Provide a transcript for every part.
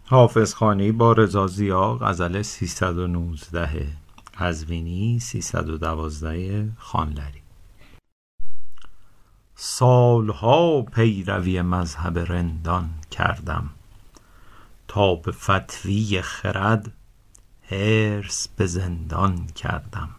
حافظ خانی با رضا ضیا، غزل 319 قزوینی 312 خانلری. سالها پیروی مذهب رندان کردم، تا به فتوی خرد حرص به زندان کردم.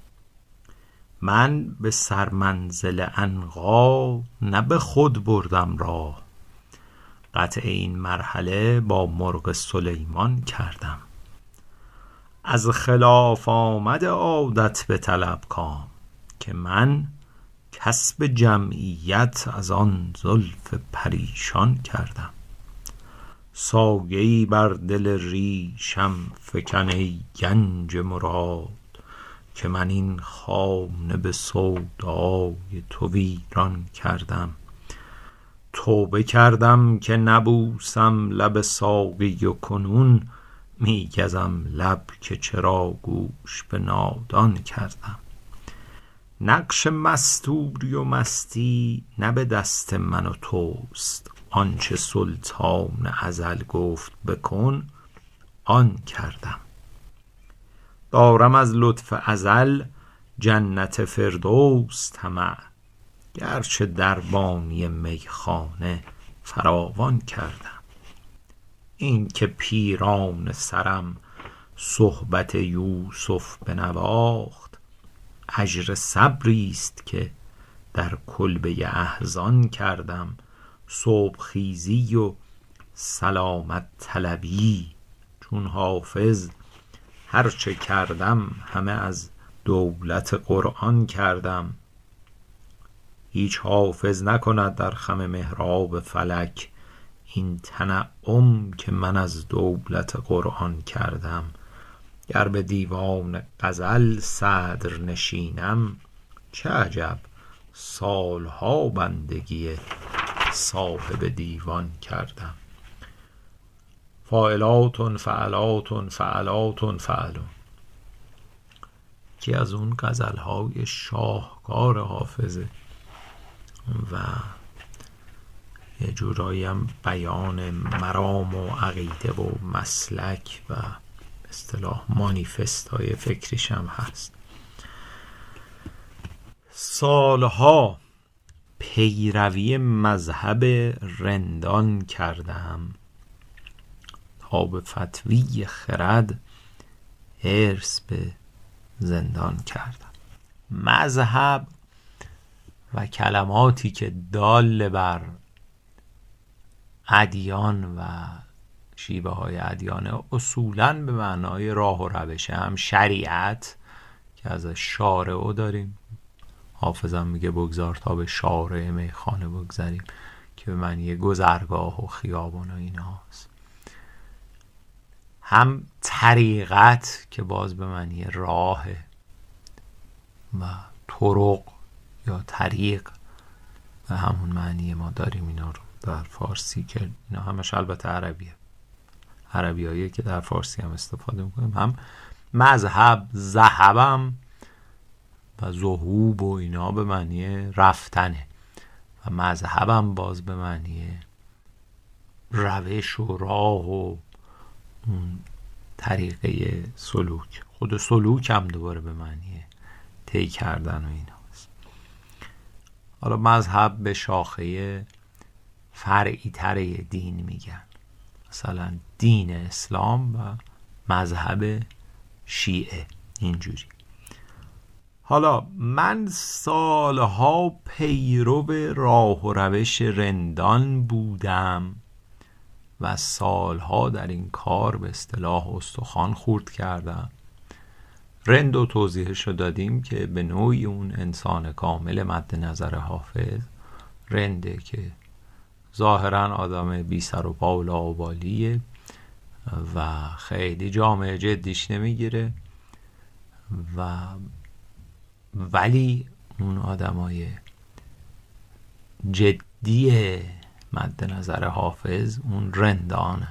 من به سرمنزل عنقا نه به خود بردم راه، قطع این مرحله با مرغ سلیمان کردم. از خلاف آمد عادت به طلب کام، که من کسب جمعیت از آن زلف پریشان کردم. سایه‌ای بر دل ریشم فکن ای گنج مراد، که من این خانه به سودای تو ویران کردم. توبه کردم که نبوسم لب ساقی و کنون می گزم لب که چرا گوش به نادان کردم. نقش مستوری و مستی نه به دست من و توست، آنچه سلطان ازل گفت بکن آن کردم. دارم از لطف ازل جنت فردوس طمع، گرچه دربانی میخانه فراوان کردم. این که پیران سرم صحبت یوسف بنواخت، اجر صبریست که در کلبه احزان کردم. صبح خیزی و سلامت طلبی، چون حافظ هرچه کردم همه از دولت قرآن کردم. هیچ حافظ نکند در خم محراب فلک، این تنعم که من از دولت قرآن کردم. گر به دیوان غزل صدر نشینم، چه عجب سالها بندگی صاحب دیوان کردم. فاعلاتن فعلاتن فعلاتن فعلون، که از اون غزلهای شاهکار حافظه و یه جورایی هم بیان مرام و عقیده و مسلک و اصطلاح مانیفست های فکریش هم هست. سالها پیروی مذهب رندان کردم، تا به فتوی خرد حرص به زندان کردم. مذهب و کلماتی که دال بر ادیان و شیوه های ادیان اصولاً به معنای راه و روش، هم شریعت که از شارع داریم، حافظم میگه بگذار تا به شارع میخانه بگذاریم، که به معنی گذرگاه و خیابان و ایناست. هم طریقت که باز به معنی راه و طرق یا طریق و همون معنی ما داریم اینا رو در فارسی، که اینا همش البته عربیایی که در فارسی هم استفاده میکنیم. هم مذهب، ذهبم و ذهوب و اینا به معنی رفتنه، و مذهبم باز به معنی روش و راه و طریقه سلوک. خود سلوک هم دوباره به معنی طی کردن و ایناست. حالا مذهب به شاخه فرعی تره دین میگن، مثلا دین اسلام و مذهب شیعه اینجوری. حالا من سالها پیرو راه و روش رندان بودم و سالها در این کار به اصطلاح استخوان خورد کردم. رند و توضیحش رو دادیم که به نوعی اون انسان کامل مد نظر حافظ رنده، که ظاهرا آدم بی سر و پا و لاابالیه و خیلی جامعه جدیش نمیگیره، ولی اون آدمای جدی مد نظر حافظ اون رندانه.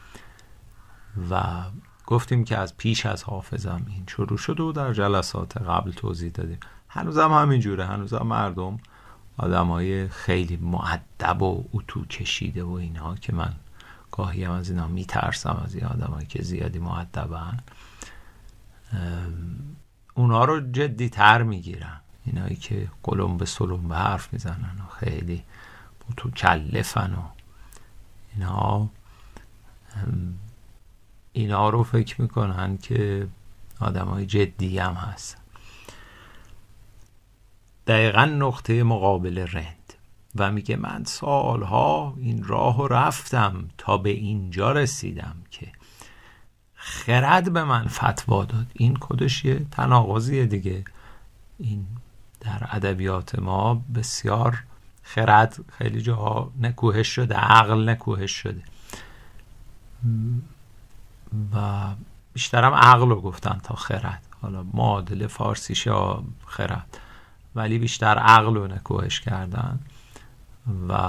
و گفتیم که از پیش از حافظم این شروع شده و در جلسات قبل توضیح دادیم. هنوزم همین جوره، هنوزم مردم آدمای خیلی مؤدب و اتو کشیده و اینها که من گاهی هم از اینا میترسم، از این آدمایی که زیادی مؤدبن. اونا رو جدی تر میگیرن، اینایی که قلم به سلم به حرف میزنن و خیلی متکلفن و اینا رو فکر میکنن که آدمای جدی هم هست. دقیقا نقطه مقابل رند و میگه من سالها این راه رو رفتم تا به اینجا رسیدم که خرد به من فتوا داد. این خودش یه تناقضیه دیگه. این در ادبیات ما بسیار خرد خیلی جاها نکوهش شده، عقل نکوهش شده و بیشترم عقل رو گفتن تا خرد. حالا معادل فارسیش خرد، ولی بیشتر عقل رو نکوهش کردن و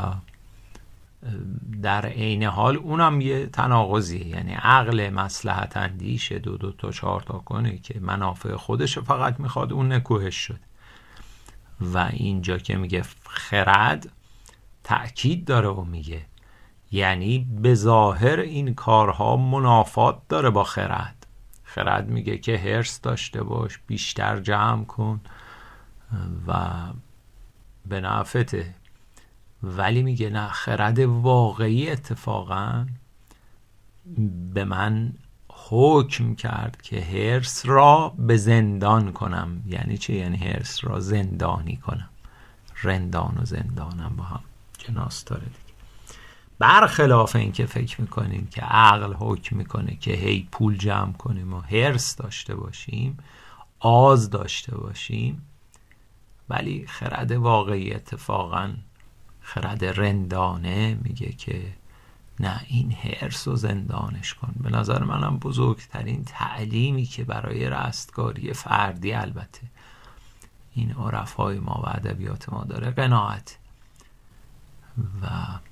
در عین حال اونم یه تناقضیه. یعنی عقل مصلحت اندیش دو تا 4 تا کنه که منافع خودش فقط میخواد، اون نکوهش شد. و اینجا که میگه خرد تأکید داره و میگه یعنی به ظاهر این کارها منافات داره با خرد. خرد میگه که حرص داشته باش، بیشتر جمع کن و به نفعته، ولی میگه نه، خرد واقعی اتفاقا به من حکم کرد که حرص را به زندان کنم. یعنی چه؟ یعنی حرص را زندانی کنم. رندان و زندانم با هم جناس داره دیگه. برخلاف این که فکر میکنیم که عقل حکم میکنه که هی پول جمع کنیم و حرص داشته باشیم، آز داشته باشیم، ولی خرد واقعی اتفاقا خرد رندانه میگه که نه، این حرص رو زندانش کن. به نظر منم بزرگترین تعلیمی که برای رستگاری فردی، البته این عرفای ما و ادبیات ما داره، قناعت. و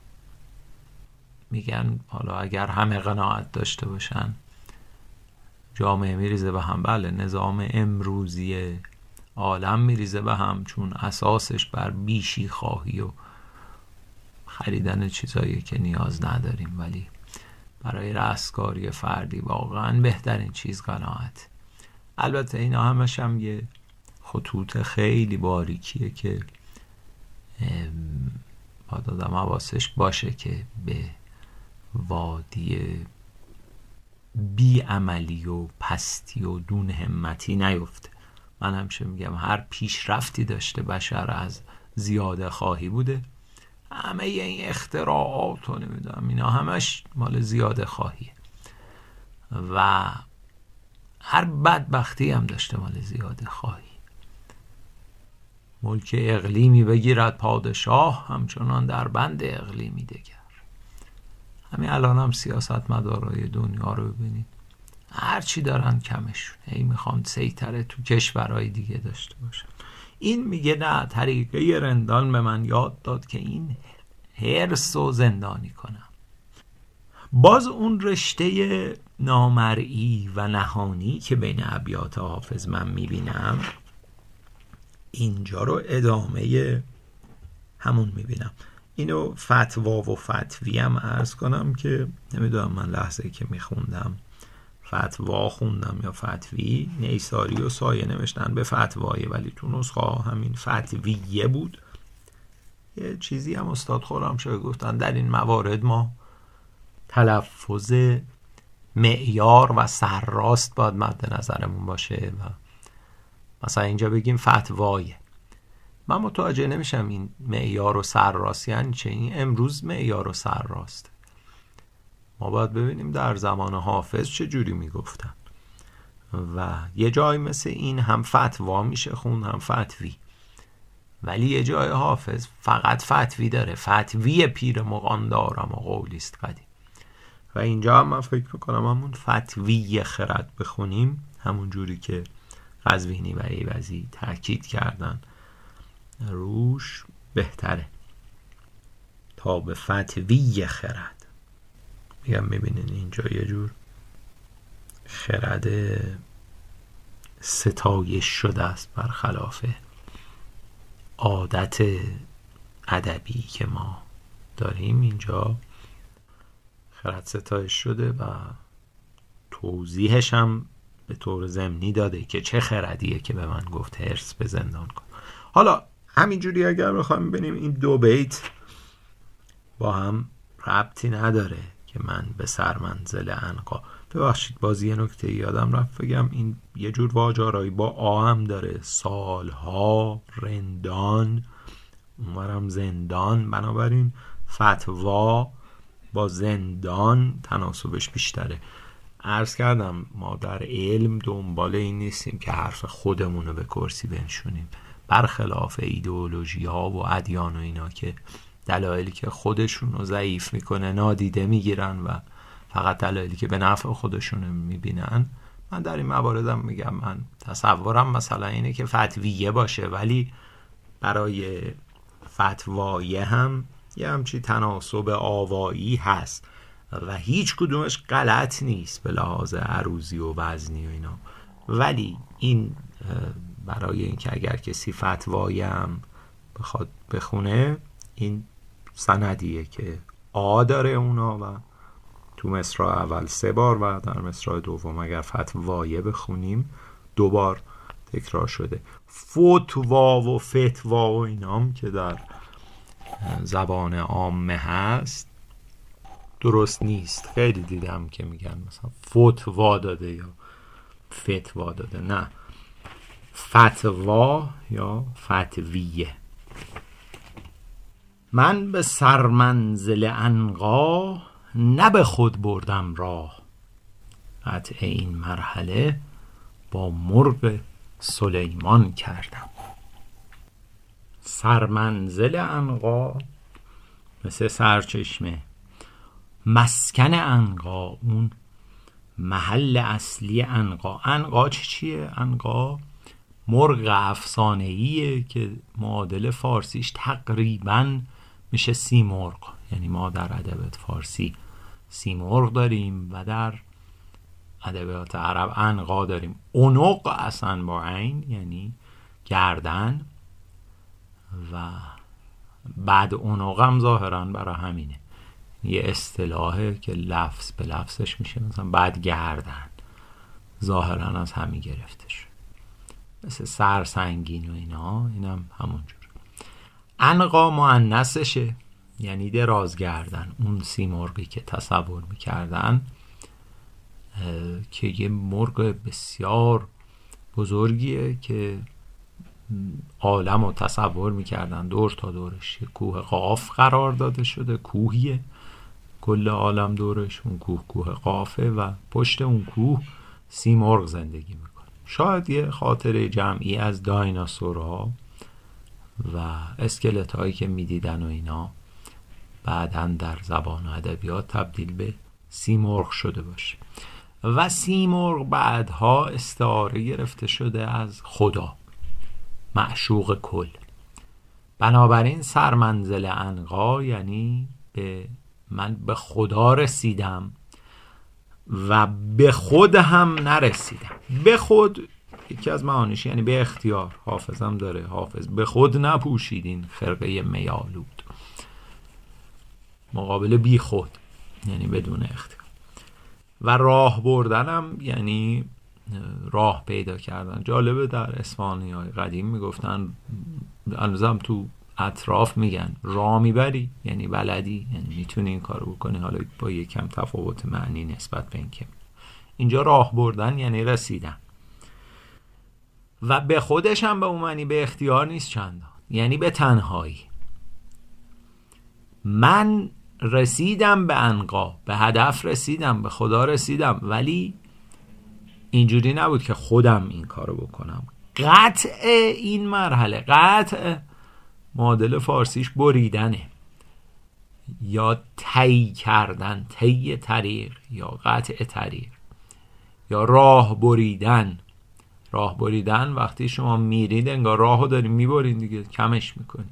میگن حالا اگر همه قناعت داشته باشن جامعه میریزه به هم. بله، نظام امروزی عالم میریزه به هم، چون اساسش بر بیشی خواهی و خریدن چیزایی که نیاز نداریم. ولی برای رستگاری فردی واقعا بهترین چیز قناعت. البته اینا همش هم یه خطوط خیلی باریکیه که باید آدم حواسش باشه که به وادی بی‌عملی و پستی و دون همتی نیفته. من همیشه میگم هر پیشرفتی داشته بشر از زیاده خواهی بوده. همه این اختراعات و نمیدونم اینا همش مال زیاده خواهیه و هر بدبختی هم داشته مال زیاده خواهی. ملک اقلیمی بگیرد پادشاه، همچنان در بند اقلیمی دگر. همین الان هم سیاست مدارای دنیا رو ببینید، هرچی دارن کمشون، هی میخوان سیطره تو کشورهای دیگه داشته باشن. این میگه نه، طریقه رندان به من یاد داد که این حرص رو زندانی کنم. باز اون رشته نامرئی و نهانی که بین ابیات حافظ من میبینم، اینجا رو ادامه همون میبینم. اینو فتوا و فتوی هم عرض کنم که نمیدونم، من لحظه که میخوندم فتوا خوندم یا فتوی، نیساری و سایه نوشتن به فتوایه، ولی تو نسخه همین فتویه بود. یه چیزی هم استاد خرمشاه گفتن در این موارد ما تلفظ معیار و سرراست باید مد نظرمون باشه و مثلا اینجا بگیم فتوایه. من متوجه نمیشم این معیار و سرراست یعنی چه. این امروز معیار و سرراست، ما باید ببینیم در زمان حافظ چه جوری میگفتن. و یه جای مثل این هم فتوا میشه خون هم فتوی، ولی یه جای حافظ فقط فتوی داره، فتوی پیر مغان دارم و قولیست قدیم. و اینجا هم من فکر میکنم همون فتوی خرد بخونیم، همون جوری که قزوینی و ایوزی تاکید کردن روش، بهتره تا به فتوی خرد. میگم میبینین اینجا یه جور خرد ستایش شده است برخلاف عادت ادبی که ما داریم. اینجا خرد ستایش شده و توضیحش هم به طور ضمنی داده که چه خردیه که به من گفت حرص به زندان کن. حالا همینجوری اگر بخوایم ببینیم این دو بیت با هم ربطی نداره که من به سرمنزل عنقا. ببخشید باز یه نکته یادم رفت بگم، این یه جور واژه‌آرایی با آ هم داره، سالها، رندان، اونورم زندان، بنابراین فتوا با زندان تناسبش بیشتره. عرض کردم ما در علم دنبال این نیستیم که حرف خودمونو به کرسی بنشونیم، برخلاف ایدئولوژی ها و ادیان و اینا که دلایلی که خودشون رو ضعیف میکنه نادیده میگیرن و فقط دلایلی که به نفع خودشون میبینن. من در این مواردم میگم من تصورم مثلا اینه که فتویه باشه، ولی برای فتوایه هم یه همچی تناسب آوایی هست و هیچ کدومش غلط نیست به لحاظ عروضی و وزنی و اینا، ولی این برای اینکه اگر کسی فتوایه هم بخواد بخونه، این سندیه که آ داره اونا و تو مصرع اول 3 بار و در مصرع دوم اگر فتوایه بخونیم 2 بار تکرار شده. فتوا و فتوا و اینام که در زبان عامه هست درست نیست. خیلی دیدم که میگن مثلا فتوا داده یا فتوا داده، نه، فتوا یا فتویه. من به سرمنزل عنقا نه به خود بردم راه، قطع این مرحله با مرغ سلیمان کردم. سرمنزل عنقا مثل سرچشمه، مسکن عنقا اون محل اصلی عنقا. عنقا چیه؟ عنقا مرغ افسانه‌ایه که معادل فارسیش تقریباً میشه سیمرغ. یعنی ما در ادبیات فارسی سیمرغ داریم و در ادبیات عرب عنقا داریم. عنق اصلا با عین یعنی گردن و بعد عنق هم ظاهراً برای همینه، یه اصطلاحه که لفظ به لفظش میشه مثلا بعد گردن، ظاهراً از همین گرفته شد، مثل سرسنگین و اینا، اینم همونجور. عنقا مؤنثشه یعنی دراز گردن. اون سیمرغی که تصور میکردن که یه مرغ بسیار بزرگیه که عالم رو تصور میکردن دور تا دورش یه کوه قاف قرار داده شده، کوهیه کل عالم دورش، اون کوه قافه و پشت اون کوه سیمرغ زندگی میکنه. شاید یه خاطره جمعی از دایناسورها و اسکلت هایی که میدیدن و اینا بعداً در زبان و ادبیات تبدیل به سیمرغ شده باشه. و سیمرغ بعدها استعاره گرفته شده از خدا، معشوق کل. بنابراین سرمنزل عنقا یعنی من به خدا رسیدم و به خود هم نرسیدم. به خود یکی از معانیش یعنی به اختیار. حافظم داره، حافظ به خود نپوشیدین خرقه میالود، مقابل بی خود یعنی بدون اختیار. و راه بردنم یعنی راه پیدا کردن. جالبه در اسپانیای قدیم میگفتن، هنوزم تو اطراف میگن راه میبری یعنی بلدی، یعنی میتونی این کارو بکنی، حالا با یکم تفاوت معنی نسبت به این که اینجا راه بردن یعنی رسیدن. و به خودش هم به اون معنی به اختیار نیست چندان، یعنی به تنهایی. من رسیدم به عنقا، به هدف رسیدم، به خدا رسیدم، ولی اینجوری نبود که خودم این کارو بکنم. قطع این مرحله، قطع معادل فارسیش بریدنه یا طی کردن، طی طریق یا قطع طریق یا راه بریدن. راه بریدن وقتی شما میرید انگار راهو دارین میبرین دیگه، کمش میکنین.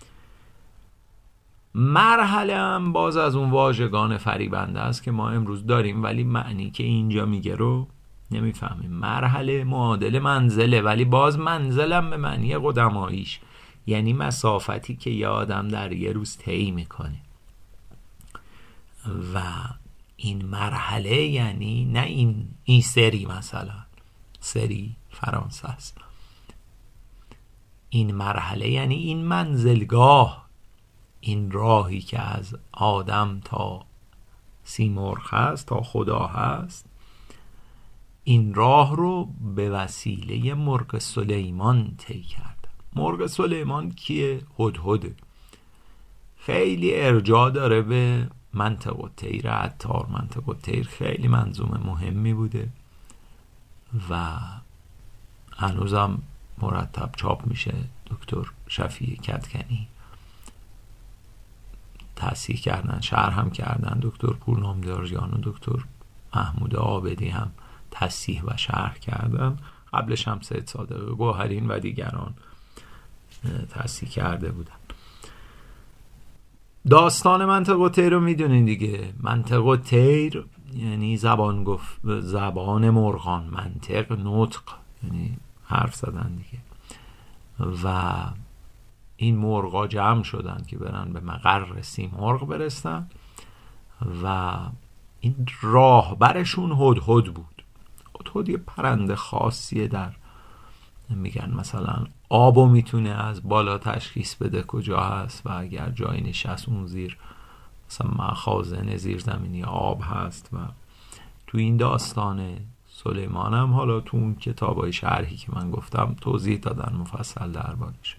مرحله هم باز از اون واژگان فریبنده است که ما امروز داریم ولی معنی که اینجا میگه رو نمیفهمیم. مرحله معادل منزله، ولی باز منزلم به معنی قدماییش یعنی مسافتی که یه آدم در یه روز طی میکنه. و این مرحله یعنی نه این سری، مثلا سری فرانسه است، این مرحله یعنی این منزلگاه، این راهی که از آدم تا سیمرغ هست، تا خدا هست، این راه رو به وسیله مرغ سلیمان طی کرد. مرغ سلیمان کیه؟ هدهده. خیلی ارجاع داره به منطق الطیر عطار. منطق الطیر خیلی منظومه مهمی بوده و هنوزم مرتب چاپ میشه. دکتر شفیع کدکنی تصحیح کردن، شرح هم کردن. دکتر پورنامداریان و دکتر محمود عابدی هم تصحیح و شرح کردن. قبلش هم سید صادق گوهرین و دیگران تصحیح کرده بودن. داستان منطق الطیر رو میدونین دیگه. منطق الطیر یعنی زبان مرغان، منطق نطق یعنی حرف زدن دیگه. و این مرغا جمع شدن که برن به مقر سیمرغ برسن و این راهبرشون هدهد بود. هدهد یه پرنده خاصیه، در میگن مثلا آبو میتونه از بالا تشخیص بده کجا هست و اگر جایی نشست اون زیر مثلا مخازن زیرزمینی آب هست. و تو این داستان سلیمان هم حالا تو اون کتابای شرحی که من گفتم توضیح دادن مفصل دربارش.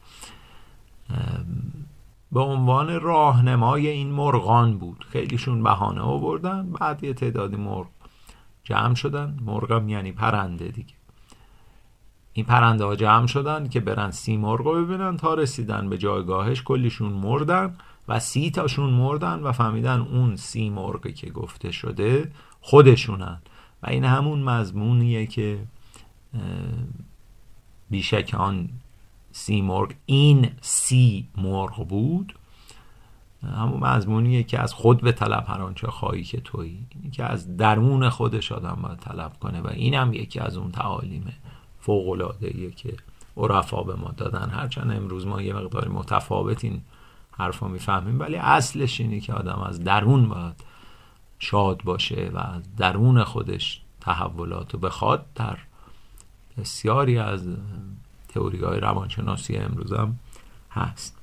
به عنوان راهنمای این مرغان بود. خیلیشون بهانه آوردن، بعد یه تعدادی مرغ جمع شدن. مرغم یعنی پرنده دیگه. این پرنده ها جمع شدن که برن سیمرغ رو ببینن. تا رسیدن به جایگاهش کلیشون مردن و 30 تاشون مردن و فهمیدن اون سیمرغی که گفته شده خودشونن. و این همون مضمونیه که بیشک آن سیمرغ این سیمرغ بود، همون مضمونیه که از خود به طلب هر آنچه خواهی که تویی، اینی که از درون خودش آدم باید طلب کنه. و این هم یکی از اون تعالیم فوق‌العاده‌ایه که عرفا به ما دادن. هرچند امروز ما یه مقداری متفاوت این حرفا میفهمیم، ولی اصلش اینه که آدم از درون باید شاد باشه و از درون خودش تحولاتو بخواد. در بسیاری از تئوری‌های روانشناسی امروز هم هست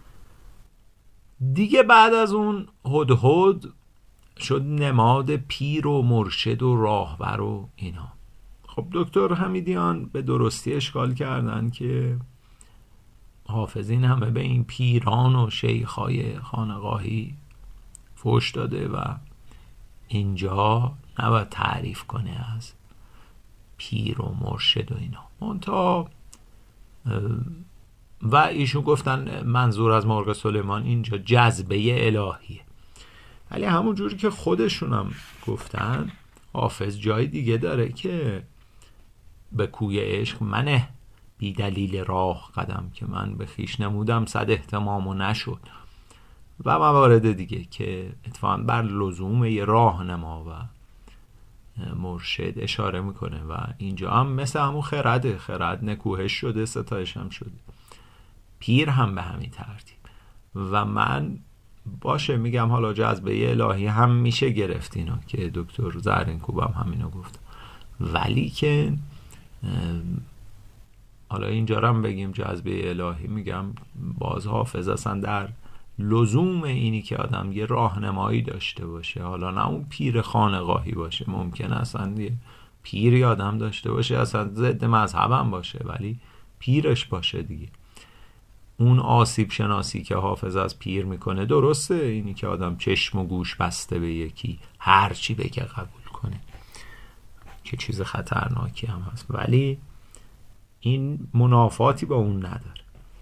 دیگه. بعد از اون هدهد شد نماد پیر و مرشد و راهبر و اینا. خب دکتر حمیدیان به درستی اشکال کردن که حافظین همه به این پیران و شیخای خانقاهی فوش داده و اینجا نباید تعریف کنه از پیر و مرشد و اینا. منتها و ایشون گفتن منظور از مرغ سلیمان اینجا جذبه الهیه. ولی همون جوری که خودشون هم گفتن، حافظ جای دیگه داره که به کوی عشق منه بی دلیل راه قدم، که من به خیش نمودم صد اهتمام و نشد، و موارد دیگه که اتفاقا بر لزوم یه راهنما و مرشد اشاره میکنه. و اینجا هم مثل همون خرد نکوهش شده، ستایش هم شده، پیر هم به همین ترتیب. و من باشه میگم حالا جذبه الهی هم میشه گرفت اینا که دکتر زرینکوب هم همینو گفت، ولی که حالا اینجا هم بگیم جذبه الهی، میگم باز حافظ اصلا در لزوم اینی که آدم یه راهنمایی داشته باشه، حالا نه اون پیر خانقاهی باشه، ممکن اصلا یه پیری آدم داشته باشه اصلا ضد مذهبم باشه ولی پیرش باشه دیگه. اون آسیب شناسی که حافظ از پیر میکنه درسته، اینی که آدم چشم و گوش بسته به یکی هر چی بگه قبول کنه که چیز خطرناکی هم هست، ولی این منافاتی با اون نداره.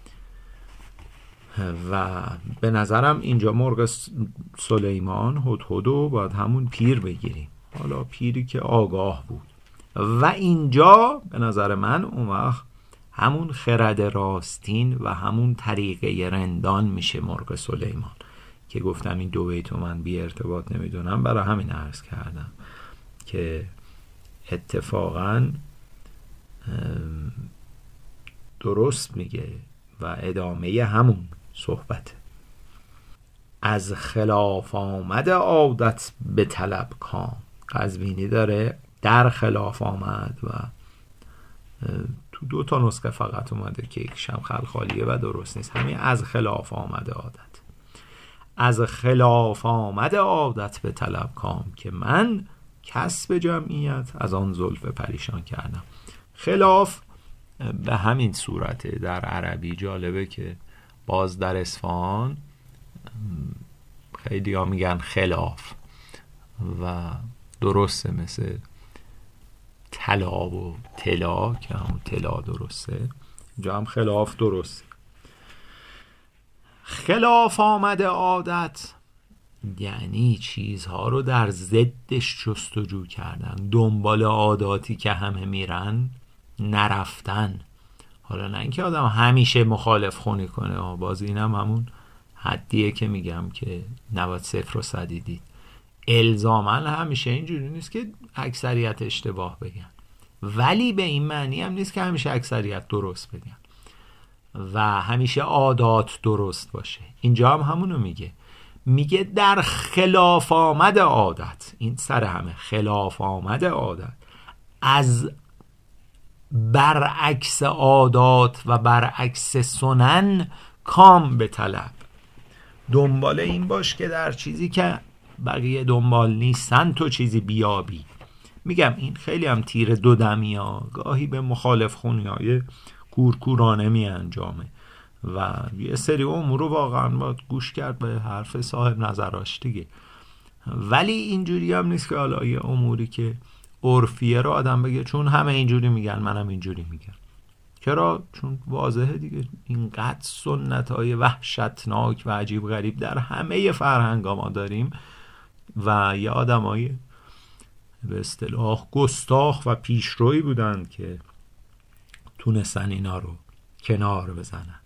و به نظرم اینجا مرغ سلیمان هدهدو باید همون پیر بگیریم، حالا پیری که آگاه بود. و اینجا به نظر من اون وقت همون خرد راستین و همون طریقه رندان میشه مرغ سلیمان، که گفتم این دو بیتو من بی ارتباط نمیدونم، برای همین عرض کردم که اتفاقا درست میگه و ادامه همون صحبته. از خلاف آمد عادت به طلب کام. قزوینی داره در خلاف آمد و تو 2 نسخه فقط اومده که یکیش هم خلخالیه و درست نیست. همین از خلاف آمد عادت. از خلاف آمد عادت به طلب کام که من کسب جمعیت از آن زلف پریشان کردم. خلاف به همین صورته در عربی. جالبه که باز در اصفهان خیلی ها میگن خلاف و درسته، مثل طلا و طلا که همون طلا درسته، اینجا هم خلاف درسته. خلاف آمده عادت یعنی چیزها رو در ضدش جستجو کردن، دنبال عاداتی که همه میرن نرفتن. حالا نه اینکه آدم همیشه مخالف خونی کنه، باز اینم همون حدیه که میگم که نباید 0 و 100 دید. الزاما همیشه اینجوری نیست که اکثریت اشتباه بگن، ولی به این معنی هم نیست که همیشه اکثریت درست بگن و همیشه عادات درست باشه. اینجا هم همونو میگه در خلاف آمد عادت، این سر همه خلاف آمد عادت، از برعکس عادات و برعکس سنن کام به طلب. دنبال این باش که در چیزی که بقیه دنبال نیستن تو چیزی بیابی. میگم این خیلی هم تیر 2 دمی ها، گاهی به مخالف خونی های کورکورانه می انجامه و یه سری امور رو واقعا باید گوش کرد به حرف صاحب نظراش دیگه. ولی اینجوری هم نیست که حالا یه اموری که عرفیه رو آدم بگه چون همه اینجوری میگن منم اینجوری میگم. چرا؟ چون واضحه دیگه، اینقدر سنت های وحشتناک و عجیب غریب در همه فرهنگ ما داریم و یه آدم های به اصطلاح گستاخ و پیشروی بودن که تونستن اینا رو کنار بزنن.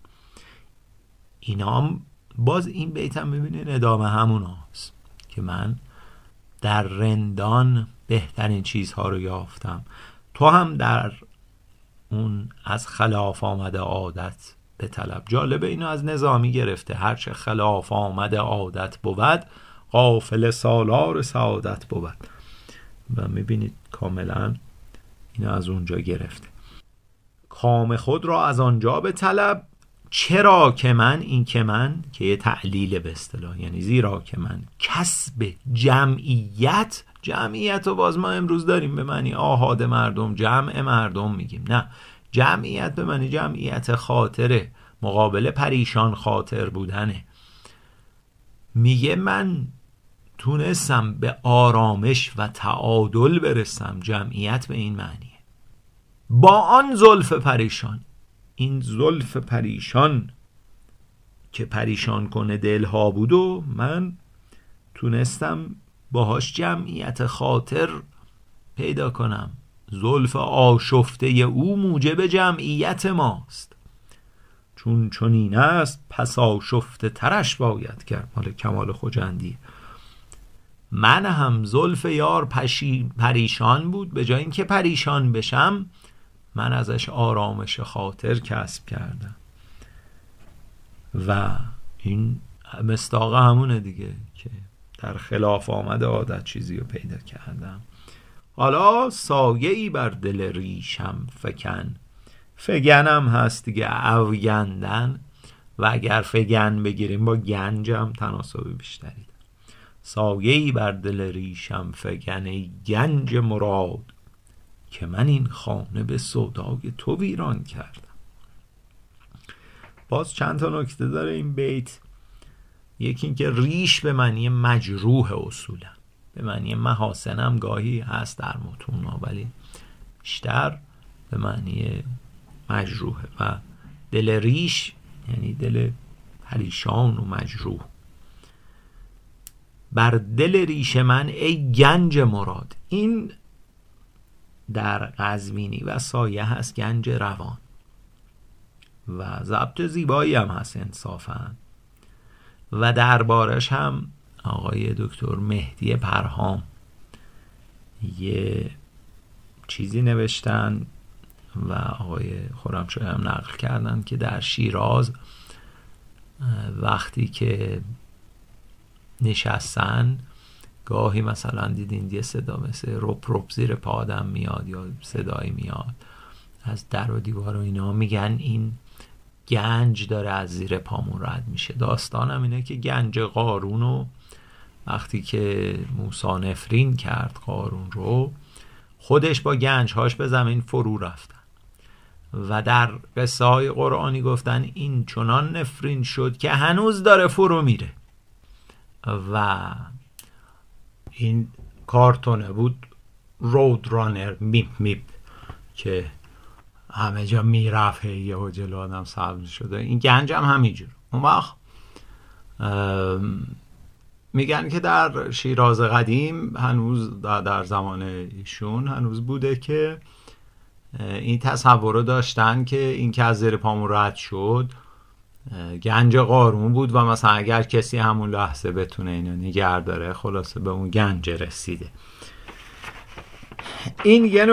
اینا هم باز این بیت هم میبینین ادامه همون هاست که من در رندان بهترین چیزها رو یافتم، تو هم در اون از خلاف آمده عادت به طلب. جالبه اینو از نظامی گرفته، هرچه خلاف آمده عادت بود غافل سالار سعادت بود. و میبینید کاملا اینو از اونجا گرفته. کام خود را از آنجا به طلب، چرا که من، این که من که یه تعلیل به اصطلاح، یعنی زیرا که من کسب جمعیت رو باز ما امروز داریم به معنی آحاد مردم، جمع مردم میگیم، نه، جمعیت به معنی جمعیت خاطره، مقابل پریشان خاطر بودنه. میگه من تونستم به آرامش و تعادل برسم، جمعیت به این معنیه، با آن زلف پریشان. این زلف پریشان که پریشان کنه دلها بود و من تونستم باهاش جمعیت خاطر پیدا کنم. زلف آشفته او موجب جمعیت ماست، چون چنین است پس آشفته ترش باید کرد. مال کمال خجندی. من هم زلف یار پریشان بود، به جای اینکه پریشان بشم من ازش آرامش خاطر کسب کردم و این مصداق همونه دیگه که در خلاف آمد عادت چیزی رو پیدا کردم. حالا سایه‌ای بر دل ریشم فکن، فگنم هست دیگه، اوگندن، و اگر فگن بگیریم با گنجم تناسب بیشتری داره. سایه‌ای بر دل ریشم فگن ای گنج مراد، که من این خانه به سودای تو ویران کردم. باز چند تا نکته داره این بیت. یکی این که ریش به معنی مجروح، اصولا به معنی محاسن هم گاهی هست در متون ها، ولی بیشتر به معنی مجروحه. و دل ریش یعنی دل پریشان و مجروح. بر دل ریش من ای گنج مراد، این در قزوینی و سایه هست گنج روان و ضبط زیبایی هم هست انصافا. و دربارش هم آقای دکتر مهدی پرهام یه چیزی نوشتن و آقای خرمشاهی هم نقل کردن که در شیراز وقتی که نشستن، گاهی مثلا دیدین یه صدا مثل رپ زیر پا آدم میاد یا صدایی میاد از در و دیوار و اینا، میگن این گنج داره از زیر پامون رد میشه. داستانم اینه که گنج قارون وقتی که موسی نفرین کرد قارون رو، خودش با گنجهاش به زمین فرو رفتن و در قصه های قرآنی گفتن این چنان نفرین شد که هنوز داره فرو میره. و این کارتونه بود رود رانر میپ که همه جا میرفت، یه جلو آدم سبز شده. این گنج هم همینجور. اون وقت میگن که در شیراز قدیم هنوز در زمان ایشون هنوز بوده که این تصور رو داشتن که این که از زیر پامون رد شد گنج قارون بود و مثلا اگر کسی همون لحظه بتونه اینو نگه داره، خلاصه به اون گنج رسیده. این یه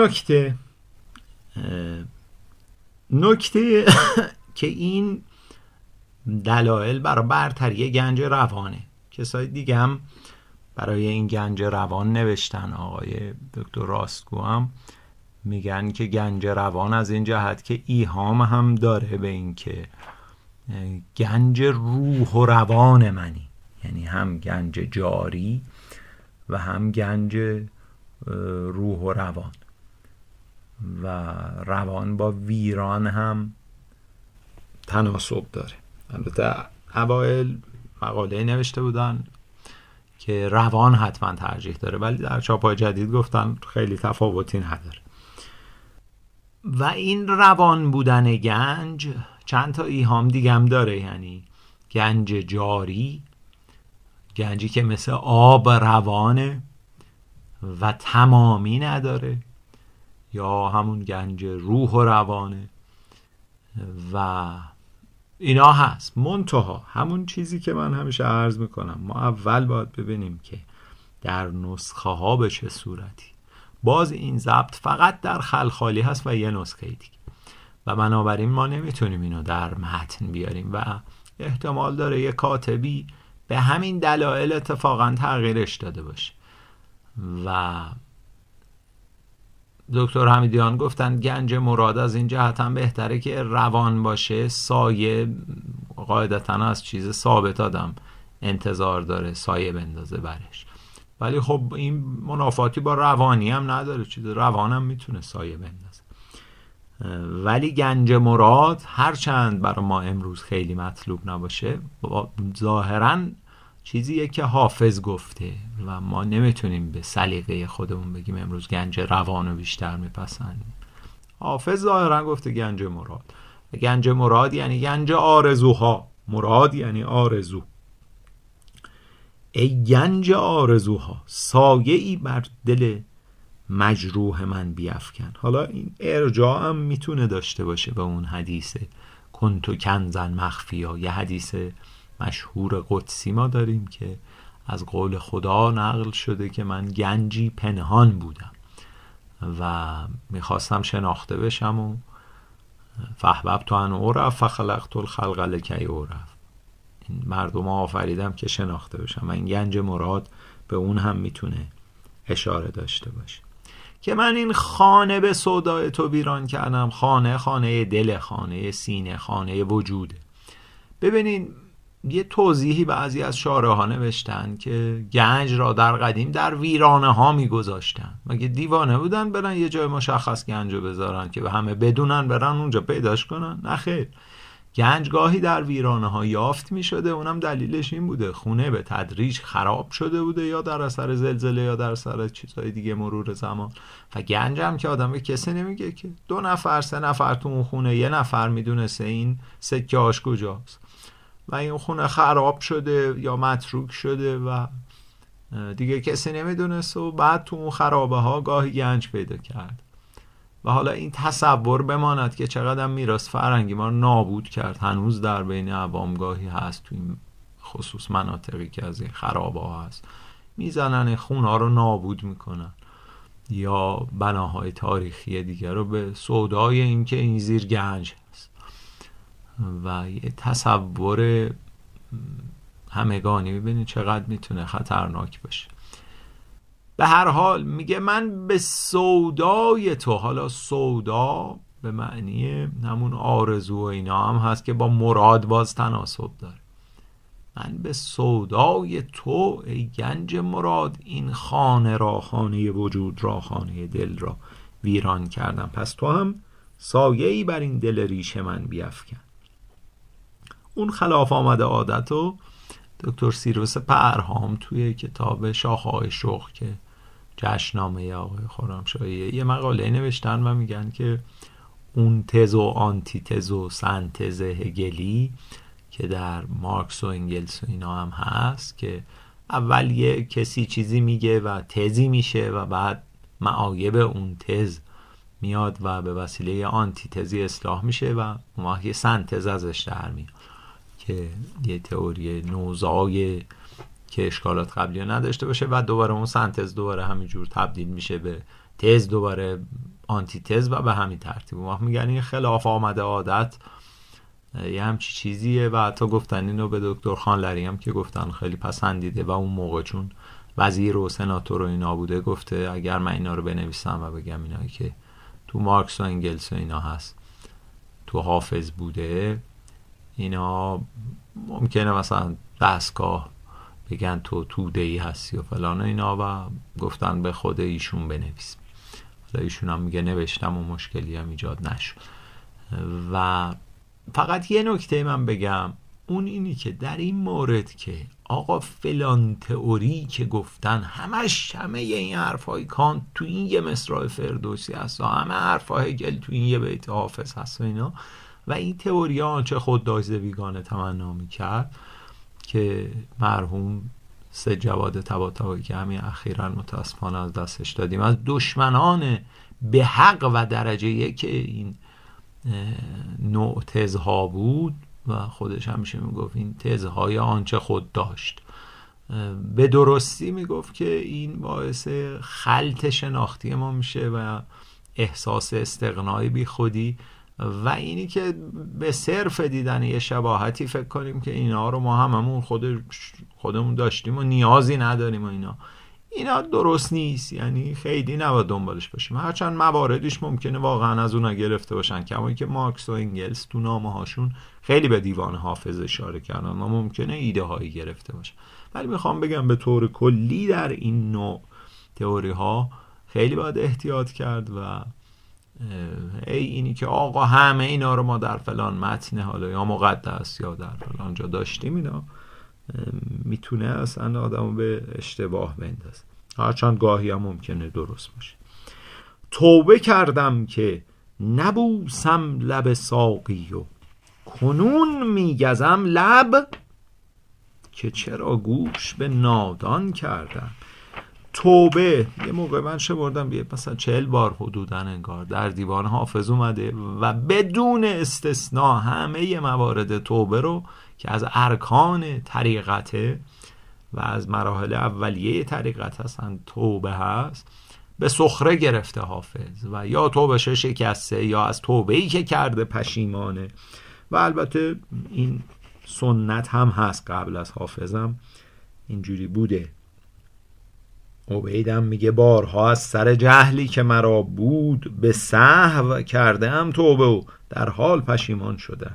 نکته که این دلایل برای برتری گنج روانه. کسای دیگه هم برای این گنج روان نوشتن. آقای دکتر راستگو هم میگن که گنج روان از این جهت که ایهام هم داره به این که گنج روح و روان منی، یعنی هم گنج جاری و هم گنج روح و روان، و روان با ویران هم تناسب داره. البته اوائل مقاله نوشته بودن که روان حتما ترجیح داره، ولی در چاپ‌های جدید گفتن خیلی تفاوتی نداره. و این روان بودن گنج چند تا ایهام دیگه هم داره، یعنی گنج جاری، گنجی که مثل آب روانه و تمامی نداره، یا همون گنج روح و روانه و اینا هست. منتها همون چیزی که من همیشه عرض میکنم، ما اول باید ببینیم که در نسخه ها به چه صورتی. باز این ضبط فقط در خلخالی هست و یه نسخه دیگه و بنابراین ما نمیتونیم اینو در متن بیاریم و احتمال داره یه کاتبی به همین دلایل اتفاقا تغییرش داده باشه. و دکتر حمیدیان گفتن گنج مراد از این جهت هم بهتره که روان باشه، سایه قاعدتا از چیز ثابت آدم انتظار داره سایه بندازه برش، ولی خب این منافاتی با روانی هم نداره، چیز روان هم میتونه سایه بندازه. ولی گنج مراد هرچند برای ما امروز خیلی مطلوب نباشه، ظاهراً چیزیه که حافظ گفته و ما نمیتونیم به سلیقه خودمون بگیم امروز گنج روانو بیشتر میپسندیم. حافظ ظاهراً گفته گنج مراد، و گنج مراد یعنی گنج آرزوها. مراد یعنی آرزو. ای گنج آرزوها، سایه ای بر دل مجروح من بیفکن. حالا این ارجاع هم میتونه داشته باشه به اون حدیث کنتو کنزن مخفیا، یه حدیث مشهور قدسی ما داریم که از قول خدا نقل شده که من گنجی پنهان بودم و میخواستم شناخته بشم و فاحببت ان اعرف فخلقت الخلق لکی اعرف، این مردم آفریدم که شناخته بشم. من گنج مراد به اون هم میتونه اشاره داشته باشه که من این خانه به سودای تو ویران کردم. خانه دل، خانه سینه، خانه وجوده. ببینین یه توضیحی بعضی از شارح‌ها نوشتن که گنج را در قدیم در ویرانه ها میگذاشتن. مگه دیوانه بودن برن یه جای مشخص گنج رو بذارن که به همه بدونن برن اونجا پیداش کنن؟ نه خیر، گنج گاهی در ویرانه ها یافت می شده. اونم دلیلش این بوده خونه به تدریج خراب شده بوده، یا در اثر زلزله یا در اثر چیزهای دیگه مرور زمان. و گنج هم که آدم به کسی نمیگه که 2 نفر 3 نفر تو اون خونه، 1 نفر میدونسته این سکه هاش کجاست و این خونه خراب شده یا متروک شده و دیگه کسی نمیدونست و بعد تو اون خرابه ها گاهی گنج پیدا کرد. و حالا این تصور بماند که چقدر میراث فرهنگی ما رو نابود کرد، هنوز در بین عوام گاهی هست، تو این خصوص مناطقی که از این خرابه ها هست میزنن خونه ها رو نابود میکنن یا بناهای تاریخی دیگر رو به سودای این که این زیر گنج هست. و یه تصور همگانی. ببینید چقدر میتونه خطرناک باشه. به هر حال میگه من به سودای تو، حالا سودا به معنی همون آرزو و اینا هم هست که با مراد باز تناسب داره. من به سودای تو ای گنج مراد، این خانه را، خانه وجود را، خانه دل را ویران کردم، پس تو هم سایه‌ای بر این دل ریش من بیفکن. اون خلاف آمده عادت و دکتر سیروس پرهام توی کتاب شاخه‌های شوق که جشنامه آقای خرمشاهی یه مقاله نوشتن و میگن که اون تز و آنتی تز و سنتز هگلی که در مارکس و انگلس و اینا هم هست، که اول یه کسی چیزی میگه و تزی میشه و بعد معایب اون تز میاد و به وسیله آنتی تزی اصلاح میشه و اون وقت یه سنتز ازش در میاد که یه تئوری نوزای که اشکالات قبلی نداشته باشه و دوباره اون سنتز دوباره همینجور تبدیل میشه به تز، دوباره آنتی تز و به همین ترتیب. ما میگن این خلاف آمده عادت یه همچی چیزیه و حتی گفتن اینو به دکتر خانلری هم که گفتن خیلی پسندیده و اون موقع چون وزیر و سناتور و اینا بوده گفته اگر من اینا رو بنویسم و بگم اینایی که تو مارکس و انگلس و اینا هست تو حافظ بوده، اینا ممکنه مثلا دستگاه بگن تو توده‌ای هستی و فلان و اینا و گفتن به خود ایشون بنویس. حالا ایشون هم میگه نوشتم و مشکلی هم ایجاد نشد. و فقط یه نکته من بگم، اون اینی که در این مورد که آقا فلان تئوری که گفتن همه این حرفای کانت تو این یه مصرع فردوسی هست و همه حرفای هگل تو این یه بیت حافظ هست و اینا، و این تئوری ها آنچه خود داشت بیگانه تمنا میکرد که مرحوم سید جواد طباطبایی که همین اخیراً متاسفانه از دستش دادیم، از دشمنان به حق و درجه یک این نوع تزها بود و خودش همیشه میگفت این تزهای آنچه خود داشت. به درستی میگفت که این باعث خلط شناختی ما میشه و احساس استغنای بی خودی و اینی که به صرف دیدن یه شباهتی فکر کنیم که اینا رو ما هممون خودمون داشتیم و نیازی نداریم و اینا درست نیست. یعنی خیلی نباید دنبالش باشیم، هرچند مواردش ممکنه واقعا از اونا گرفته باشن، کما که مارکس و انگلس تو نامه هاشون خیلی به دیوان حافظ اشاره کردن و ممکنه ایده هایی گرفته باشن. ولی میخوام بگم به طور کلی در این نوع تئوری ها خیلی باید احتیاط کرد و اینی که آقا همه اینا رو ما در فلان متن حالا یا مقدس یا در فلان جا داشتیم، اینا میتونه اصلا آدمو به اشتباه بندازه، هرچند گاهی هم ممکنه درست باشه. توبه کردم که نبوسم لب ساقی و کنون میگزم لب، که چرا گوش به نادان کردم. توبه یه موقع من شمردم مثلا 40 بار حدوداً انگار در دیوان حافظ اومده و بدون استثناء همه موارد توبه رو که از ارکان طریقته و از مراحل اولیه طریقت هستن توبه هست به سخره گرفته حافظ و یا توبهش شکسته یا از توبه‌ای که کرده پشیمانه. و البته این سنت هم هست، قبل از حافظم اینجوری بوده. عبیدم میگه بارها از سر جهلی که مرا بود به سهو کرده ام توبه و در حال پشیمان شده.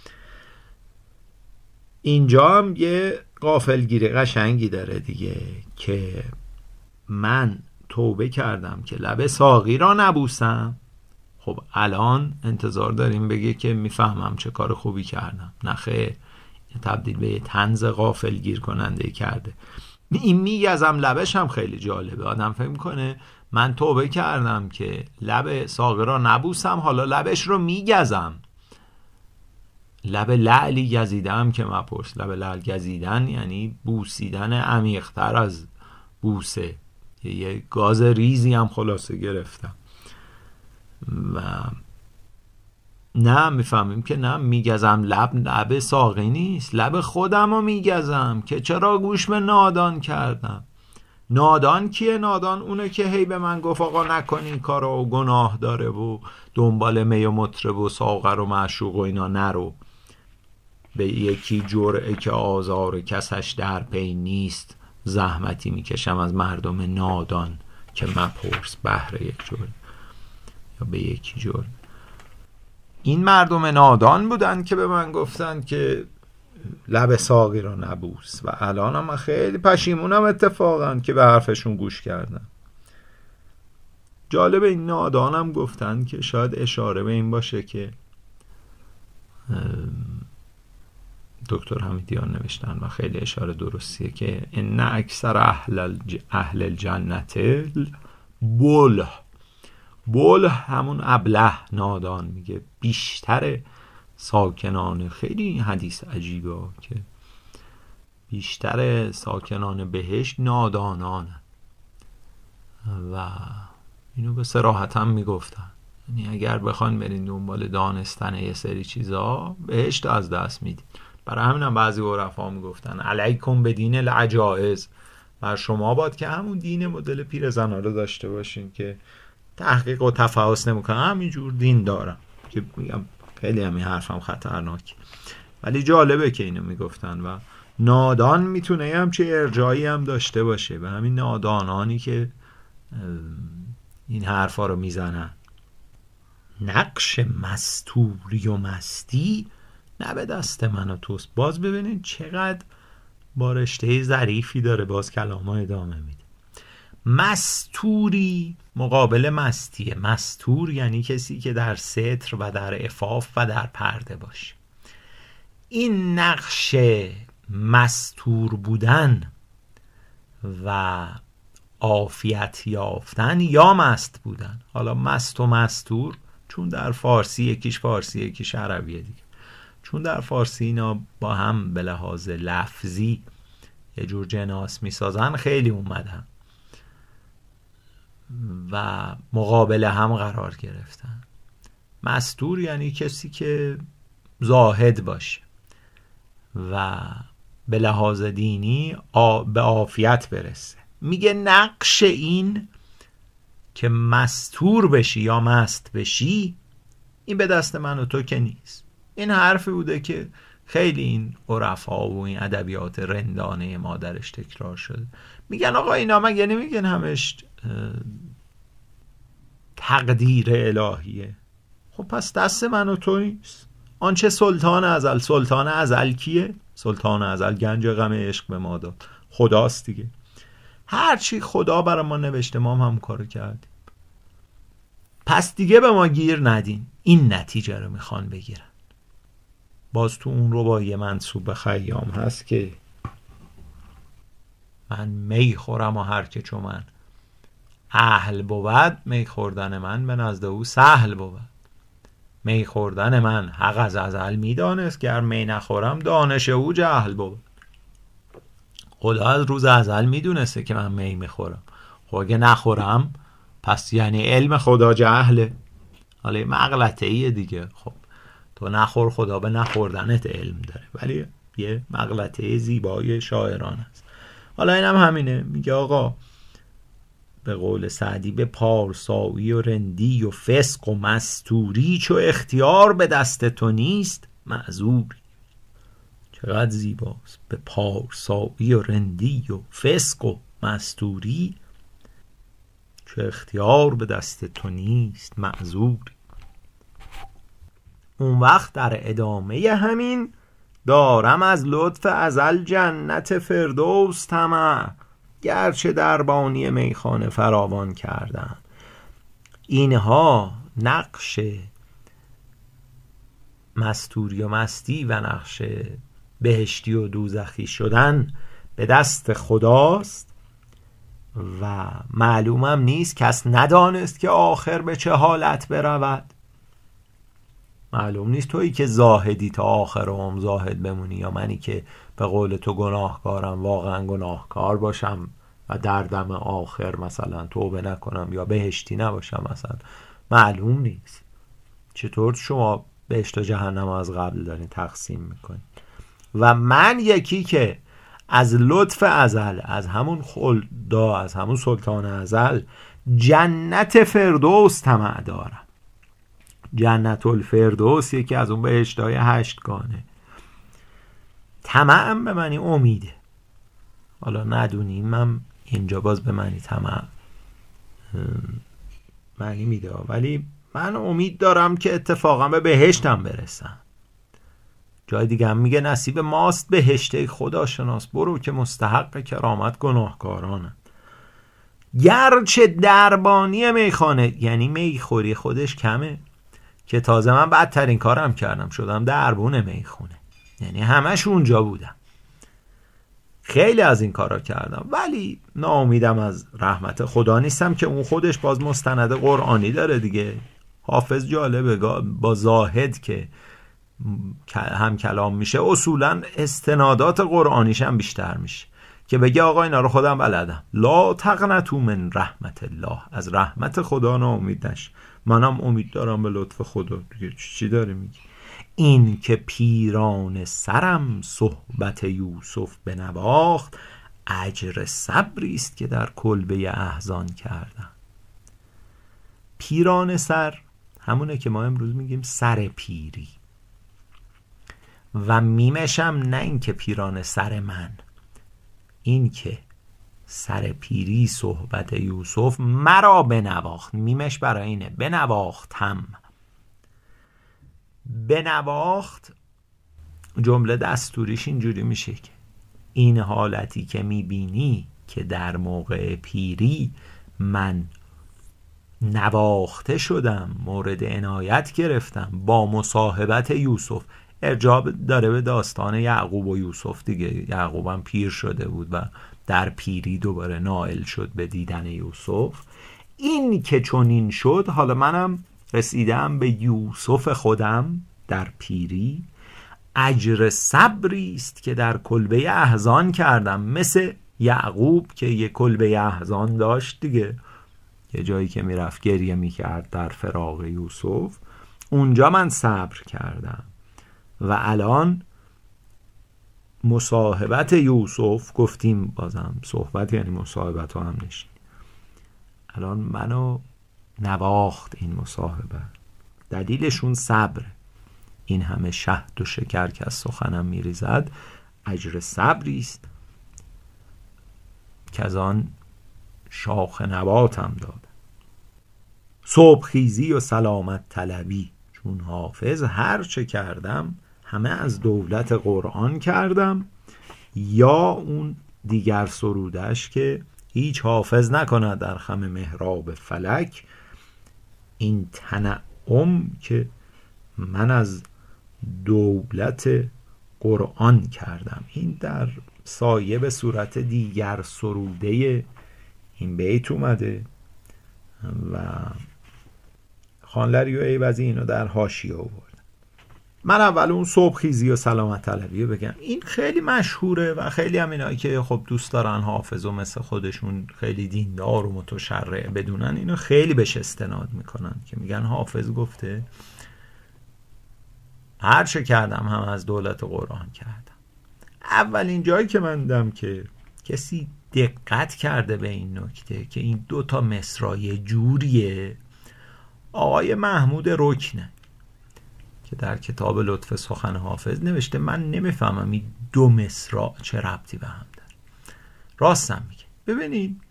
اینجا هم یه غافلگیری قشنگی داره دیگه که من توبه کردم که لب ساقی را نبوسم. خب الان انتظار داریم بگه که میفهمم چه کار خوبی کردم. نخیر، تبدیل به یه طنز غافلگیر کننده کرده. این میگزم لبش هم خیلی جالبه. آدم فکر میکنه من توبه کردم که لب ساقی را نبوسم، حالا لبش رو میگزم. لب لعلی گزیدم که مپرس. لب لعل گزیدن یعنی بوسیدن عمیق‌تر از بوسه، یه گاز ریزی هم خلاصه گرفتم. و نه میفهمیم که نه میگزم لب ساقی نیست، لب خودم رو میگزم که چرا گوش به نادان کردم. نادان کیه؟ نادان اونه که هی به من گفت آقا نکنی این کارو و گناه داره و دنبال می و مطرب و ساغر و معشوق و اینا نرو. به یکی جرعه که آزار کسش در پی نیست، زحمتی میکشم از مردم نادان که مپرس بهر یک جرعه. یا به یکی جرعه. این مردم نادان بودن که به من گفتن که لب ساقی رو نبوس و الان من خیلی پشیمونم اتفاقا که به حرفشون گوش کردم. جالب، این نادانم گفتن که شاید اشاره به این باشه که دکتر حمیدیان نوشتن و خیلی اشاره درستیه که ان اکثر اهل الجنت بله همون ابله، نادان، میگه بیشتر ساکنان، خیلی این حدیث عجیبه که بیشتر ساکنان بهشت نادانان و اینو به صراحت هم میگفتن. یعنی اگر بخواین برین دنبال دانستن یه سری چیزا بهشت از دست میدین. برای همین هم بعضی عرفا میگفتن علیکم به دین العجائز، بر شما باد که همون دین مدل پیرزنا رو داشته باشین که تحقیق و تفحص نمیکنن، همینجور دین دارم. که میگم خیلی همین حرفم خطرناک، ولی جالبه که اینو میگفتن. و نادان میتونه همچه ارجایی هم داشته باشه و همین نادانانی که این حرفا رو میزنن. نقش مستوری و مستی نه به دست من و توست. باز ببینید چقدر با رشته ظریفی داره، باز کلام ها ادامه میده. مستوری مقابل مستیه. مستور یعنی کسی که در ستر و در عفاف و در پرده باشه. این نقش مستور بودن و عافیت یافتن یا مست بودن، حالا مست و مستور چون در فارسی یکیش فارسی یکیش عربیه دیگه، چون در فارسی اینا با هم به لحاظ لفظی یه جور جناس میسازن، خیلی اومدن و مقابل هم قرار گرفتن. مستور یعنی کسی که زاهد باشه و به لحاظ دینی به عافیت برسه. میگه نقش این که مستور بشی یا مست بشی، این به دست من و تو که نیست. این حرفی بوده که خیلی این عرفا و این ادبیات رندانه ما درش تکرار شده. میگن آقا اینا مگه نمیگن همش تقدیر الهیه؟ خب پس دست من و تو نیست. آنچه سلطان ازل کیه؟ سلطان ازل گنج غم عشق به ما داد، خداست دیگه. هرچی خدا برای ما نوشته ما هم کارو کردیم. پس دیگه به ما گیر ندین. این نتیجه رو میخوان بگیرن. باز تو اون رباعیه منسوب به خیام هست که من می خورم و هر که چو من اهل بود، می خوردن من به نزد او سهل بود. می خوردن من حق از ازل میدانست، گر می نخورم دانش او جهل بود. خدا از روز ازل میدونسته که من می میخورم، خب اگه نخورم پس یعنی علم خدا جهله. حالا مغلطه ایه دیگه. خب تو نخور، خدا به نخوردنت علم داره، ولی یه مغلطه زیبای شاعران است. حالا اینم همینه. میگه آقا به قول سعدی به پارسایی و رندی و فسق و مستوری، چو اختیار به دست تو نیست معذوری. چقدر زیباست. به پارسایی و رندی و فسق و مستوری، چو اختیار به دست تو نیست معذوری. اون وقت در ادامه همین دارم از لطف ازل جنت فردوس طمع، گرچه دربانی میخانه فراوان کردن. اینها نقش مستوری و مستی و نقش بهشتی و دوزخی شدن به دست خداست و معلومم نیست، کس ندانست که آخر به چه حالت برود. معلوم نیست تویی که زاهدی تا آخر عمر زاهد بمونی، یا منی که به قول تو گناهکارم واقعا گناهکار باشم و در دم آخر مثلا توبه نکنم یا بهشتی نباشم مثلا. معلوم نیست. چطور شما بهشت و جهنم از قبل دارین تقسیم میکنین؟ و من یکی که از لطف ازل، از همون خلدا، از همون سلطان ازل جنت فردوس طمع دارم. جنت الفردوس یکی از اون بهشتای 8گانه. طمع به معنی امیده. حالا ندونیم هم اینجا باز به معنی طمع معنی میده، ولی من امید دارم که اتفاقا به بهشتم برسم. جای دیگه هم میگه نصیب ماست بهشت خدا شناس، برو که مستحق کرامت گناهکارانم. گرچه دربانی میخانه یعنی میخوری خودش کمه، که تازه من بدترین کارم کردم، شدم دربون میخونه، یعنی همش اونجا بودم، خیلی از این کارا کردم، ولی ناامیدم از رحمت خدا نیستم که اون خودش باز مستند قرآنی داره دیگه. حافظ جالبه با زاهد که هم کلام میشه اصولا استنادات قرآنیش هم بیشتر میشه، که بگه آقا اینا رو خودم بلدم، لا تقنطوا من رحمت الله، از رحمت خدا ناامید نش، منم امید دارم به لطف خدا دیگه. چی داری میگی؟ این که پیران سرم صحبت یوسف بنواخت، اجر صبری است که در کلبه احزان کردم. پیران سر همونه که ما امروز میگیم سر پیری، و میمشم نه این که پیران سر من، این که سر پیری صحبت یوسف مرا بنواخت. میمش برای اینه بنواختم. بنواخت جمله دستوریش اینجوری میشه که این حالتی که میبینی که در موقع پیری من نواخته شدم، مورد عنایت گرفتم با مصاحبت یوسف. ارجاع داره به داستان یعقوب و یوسف دیگه. یعقوب هم پیر شده بود و در پیری دوباره نائل شد به دیدن یوسف. این که چون این شد، حالا منم رسیدم به یوسف خودم در پیری، اجر صبری است که در کلبه احزان کردم. مثل یعقوب که یه کلبه احزان داشت دیگه، یه جایی که میرفت گریه میکرد در فراق یوسف، اونجا من صبر کردم. و الان مصاحبت یوسف، گفتیم بازم صحبت یعنی مصاحبت هم نشین، الان منو نواخت این مصاحبه، دلیلشون صبر. این همه شهد و شکر که از سخنم میریزد، اجر صبری است که از آن شاخ نباتم داد. صبح خیزی و سلامت طلبی، چون حافظ هر چه کردم همه از دولت قرآن کردم. یا اون دیگر سرودش که هیچ حافظ نکند در خم محراب فلک، این تنعم که من از دولت قرآن کردم. این در سایه به صورت دیگر سروده این بیت اومده و خانلری و عوضی اینو در حاشیه آورد. من اول اون صبح خیزی و سلامت طلبی رو بگم. این خیلی مشهوره و خیلی هم اینایی که خب دوست دارن حافظ و مثل خودشون خیلی دیندار و متشرع بدونن، اینو خیلی بهش استناد میکنن که میگن حافظ گفته هر چه کردم هم از دولت قرآن کردم. اولین جایی که من دیدم که کسی دقت کرده به این نکته که این دوتا مصرع جوریه، آقای محمود رکنه که در کتاب لطف سخن حافظ نوشته. من نمیفهمم این دو مصرع چه ربطی به هم داره. راستم میگه. ببینید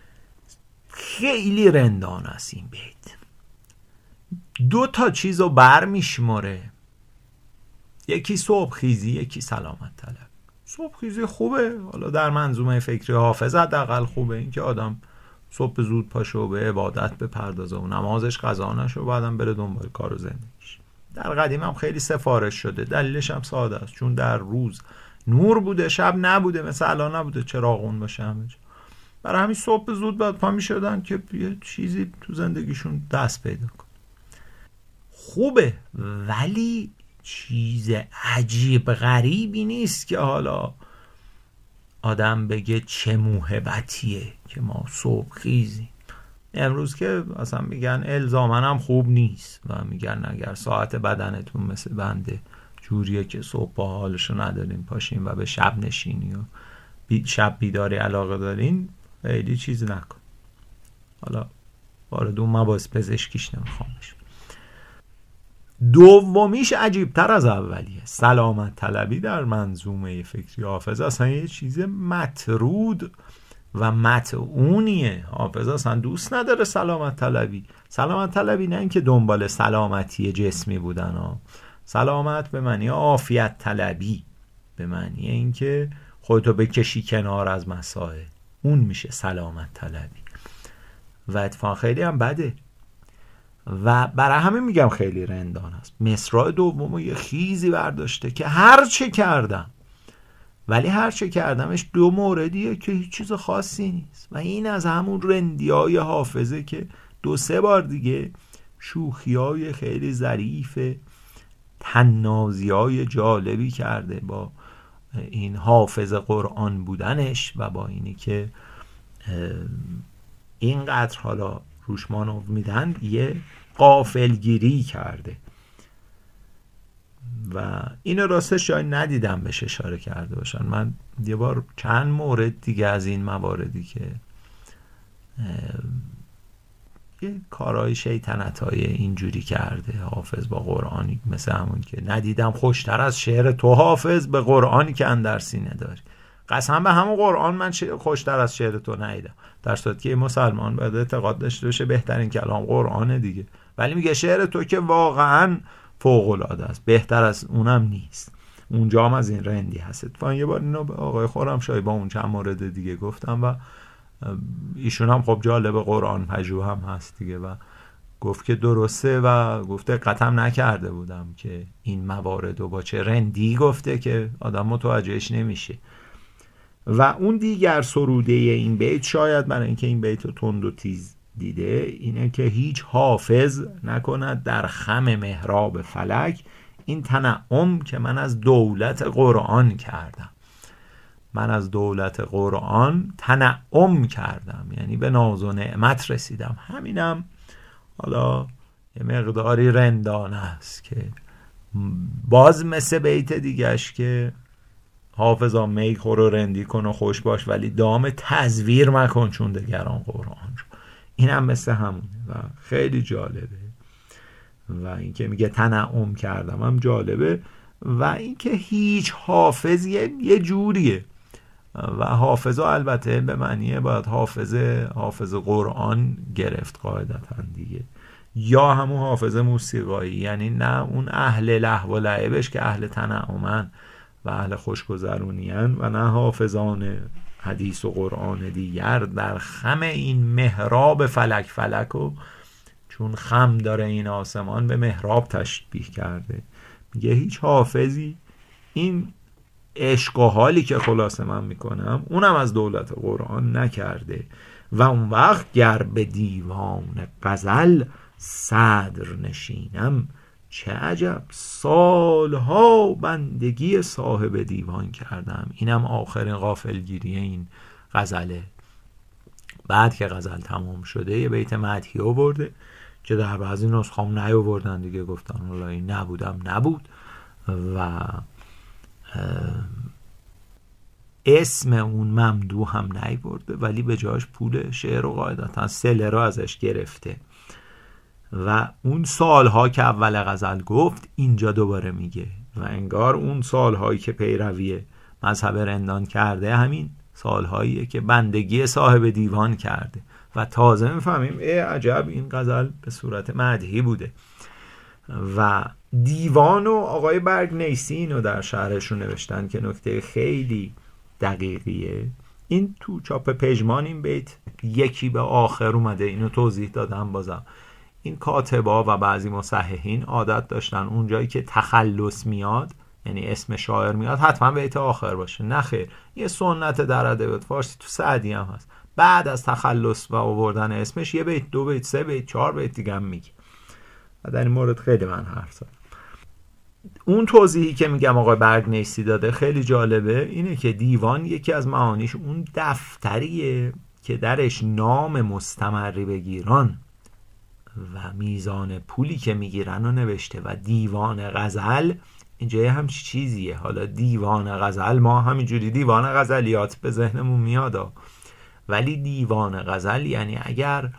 خیلی رندان است این بیت، دو تا چیز رو بر میشماره، یکی صبح خیزی، یکی سلامت طلب. صبح خیزی خوبه، حالا در منظومه فکری حافظ حداقل خوبه، این که آدم صبح زود پاشه و به عبادت بپردازه و نمازش قضا نشه و بعدم بره دنبال کار و زندگیش. در قدیم هم خیلی سفارش شده، دلیلش هم ساده است، چون در روز نور بوده، شب نبوده، مثل الان نبوده چراغون باشه همه جا. برای همین صبح زود باید پا می شدن که یه چیزی تو زندگیشون دست پیدا کن. خوبه، ولی چیز عجیب غریبی نیست که حالا آدم بگه چه موهبتیه که ما صبح خیزیم. امروز که اصلا میگن الزامن هم خوب نیست و میگن اگر ساعت بدنتون مثل بنده جوریه که صبح با حالشو ندارین پاشین و به شب نشینی و شب بیداری علاقه دارین، خیلی چیز نکن. حالا وارد اون مباحث پزشکیش نمیخوام بشم. دومیش عجیبتر از اولیه. سلامت طلبی در منظومه فکری حافظ اصلا یه چیز مطرود و مطعونیه. حافظ اصلا دوست نداره سلامت طلبی. سلامت طلبی نه اینکه دنبال سلامتی جسمی بودن ها. سلامت به معنی عافیت طلبی، به معنی اینکه خودتو بکشی کنار از مسائل، اون میشه سلامت طلبی و اتفاقا خیلی هم بده و برای همه میگم خیلی رندان است. مصرع دومو یه خیزی برداشته که هر چه کردم، ولی هر چه کردمش دو موردیه که هیچ چیز خاصی نیست و این از همون رندیای حافظه که 2-3 بار دیگه شوخیای خیلی ظریف طنازیای جالبی کرده با این حافظ قرآن بودنش و با اینی که اینقدر حالا روش مانور میدن یه غافلگیری کرده و اینو راستش جای ندیدم بهش اشاره کرده باشن. من یه بار چند مورد دیگه از این مواردی که یه کارهای شیطنتای اینجوری کرده حافظ با قرآنی، مثل همون که ندیدم خوشتر از شعر تو حافظ به قرآنی که اندر سینه داری. قسم به همون قرآن من خوشتر از شعر تو ندیدم، در صورتی که مسلمان باید اعتقاد داشته باشه بهترین کلام قرآنه دیگه، ولی میگه شعر تو که واقعا فوق العاده است، بهتر از اونم نیست. اونجا هم از این رندی هست. اتفاقا یه بار اینو به آقای خرمشاهی با اون چند مورد دیگه گفتم و ایشون هم خب جالب قرآن پژوه هم هست دیگه و گفت که درسته و گفته قطعم نکرده بودم که این موارد رو با چه رندی گفته که آدم متوجهش نمیشه. و اون دیگر سروده این بیت شاید برای اینکه این بیت رو تند و تیز دیده اینه که هیچ حافظ نکند در خم محراب فلک این تنعم که من از دولت قرآن کردم. من از دولت قرآن تنعم کردم، یعنی به ناز و نعمت رسیدم. همینم حالا یه مقداری رندانه است که باز مثل بیت دیگهش که حافظا می خور و رندی کن و خوش باش ولی دام تزویر مکن چون دگران قرآن رو. این هم مثل همونه و خیلی جالبه و اینکه میگه تنعم کردم هم جالبه و اینکه هیچ حافظ یه جوریه و حافظا البته به معنیه باید حافظ قرآن گرفت قاعدتا دیگه، یا همون حافظ موسیقایی، یعنی نه اون اهل لهو و لعبش که اهل تنعمن و اهل خوشگذرونیان و نه حافظان حدیث و قرآن دیگر در خم این محراب فلک و چون خم داره این آسمان به محراب تشبیه کرده. میگه هیچ حافظی این عشق و حالی که خلاصه من میکنم اونم از دولت قرآن نکرده و اون وقت گر به دیوان غزل صدر نشینم چه عجب سالها بندگی صاحب دیوان کردم. اینم آخرین غافلگیری این غزله. بعد که غزل تمام شده یه بیت مدحی آورده که در بعضی نسخه هم نیاوردن دیگه، گفتن والله این نبودم نبود و اسم اون ممدوح هم نیاورده ولی به جاش پول شعر و قاعدتا سله رو ازش گرفته و اون سالها که اول غزل گفت اینجا دوباره میگه و انگار اون سالهایی که پیروی مذهب رندان کرده همین سالهاییه که بندگی صاحب دیوان کرده و تازه میفهمیم عجب این غزل به صورت مدحی بوده. و دیوان و آقای برگ نیسی اینو در شرحشون نوشتن که نکته خیلی دقیقیه. این تو چاپ پژمان این بیت یکی به آخر اومده، اینو توضیح دادم. بازم این کاتبا و بعضی مصححین عادت داشتن اونجایی که تخلص میاد یعنی اسم شاعر میاد حتما بیت آخر باشه. نه خیر، یه سنت در ادبیات فارسی تو سعدی هم هست، بعد از تخلص و آوردن اسمش یه بیت 2 بیت 3 بیت 4 بیت دیگه هم میگه و در این مورد خیلی من حرف زدم. اون توضیحی که میگم آقای برگ نیستی داده خیلی جالبه، اینه که دیوان یکی از معانیش اون دفتریه که درش نام مستمری بگیران و میزان پولی که میگیرن رو نوشته و دیوان غزل اینجا هم چیزیه. حالا دیوان غزل ما همینجوری دیوان غزلیات به ذهنمون میاد ولی دیوان غزل یعنی اگر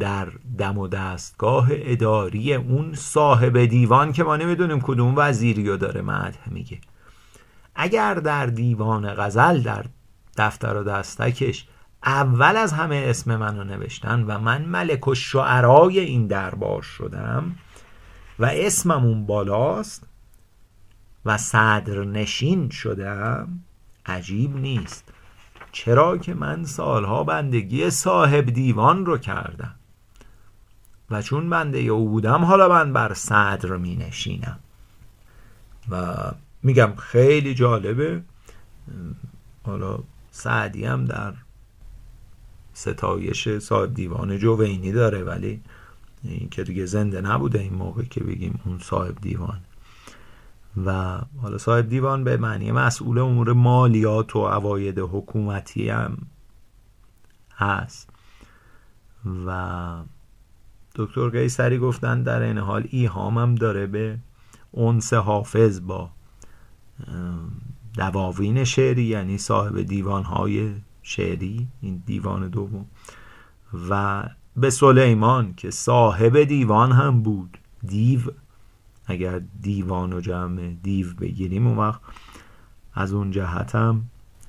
در دم و دستگاه اداری اون صاحب دیوان که ما نمیدونیم کدوم وزیریو داره مدح میگه. اگر در دیوان غزل در دفتر و دستکش اول از همه اسم منو نوشتن و من ملک الشعرای این دربار شدم و اسمم اون بالاست و صدر نشین شدم، عجیب نیست، چرا که من سالها بندگی صاحب دیوان رو کردم و چون بنده او بودم حالا من بر صدر می نشینم. و میگم خیلی جالبه. حالا سعدی هم در ستایش صاحب دیوان جوینی داره، ولی این که دیگه زنده نبوده این موقع که بگیم اون صاحب دیوان. و حالا صاحب دیوان به معنی مسئول امور مالیات و عواید حکومتی هم هست. و دکتر قیصری گفتن در این حال ایهامم داره به انس حافظ با دواوین شعری، یعنی صاحب دیوانهای شعری، این دیوان دوم، و به سلیمان که صاحب دیوان هم بود، دیو، اگر دیوان و جمع دیو بگیریم اون وقت از اون جهت هم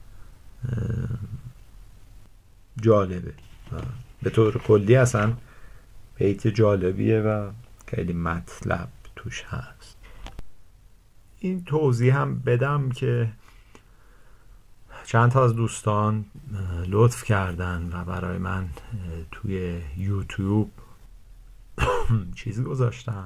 جالبه. به طور کلی اصلا بیت جالبیه و خیلی مطلب توش هست. این توضیح هم بدم که چند تا از دوستان لطف کردن و برای من توی یوتیوب چیزی گذاشتن،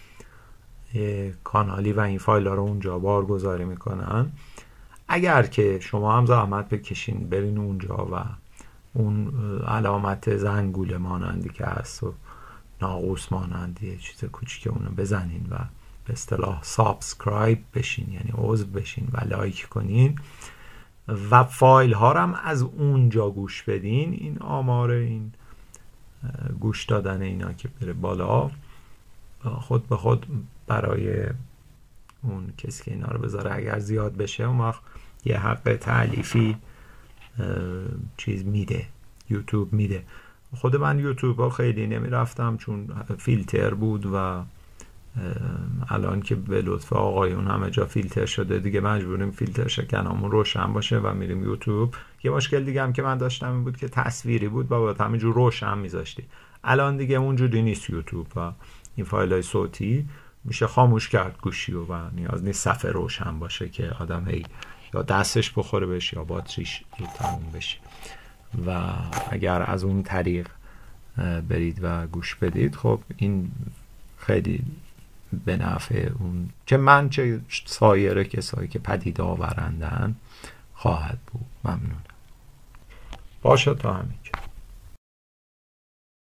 کانالی و این فایل ها رو اونجا بارگذاری میکنن. اگر که شما هم زحمت بکشین برین اونجا و اون علامت زنگوله مانندی که هست و ناقوس مانندی چیز کوچیک اونو بزنین و به اصطلاح سابسکرایب بشین، یعنی عضو بشین و لایک کنین و فایل ها رو هم از اونجا گوش بدین. این آمار این گوش دادن اینا که بره بالا خود به خود برای اون کسی که اینا رو بذاره اگر زیاد بشه اون وقت یه حق تعلیفی چیز میده، یوتیوب میده. خود من یوتیوب ها خیلی نمیرفتم چون فیلتر بود و الان که به لطف آقایون همه جا فیلتر شده دیگه مجبوریم فیلتر شکنامون روشن باشه و میریم یوتیوب. یه مشکل دیگه هم که من داشتم این بود که تصویری بود باید همینجور روشن میذاشتی. الان دیگه اونجوری نیست یوتیوب و این فایل های صوتی میشه خاموش کرد گوشی و نیاز نیست صفحه روشن باشه که آدم هی یا دستش بخوره بشه یا باتریش تموم بشه. و اگر از اون طریق برید و گوش بدید خب این خیلی به نفع اون چه من چه سایر کسایی که پدید آورندن خواهد بود. ممنونم. باشه تا همینجا.